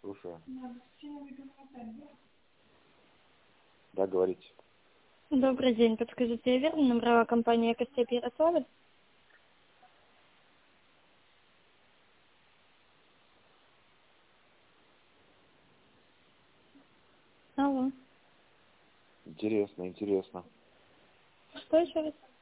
слушаю. Да, говорите. Добрый день. Подскажите, я верно набрала компанию «Экостепь Ярославль»? Алло. Интересно, интересно. Что еще раз?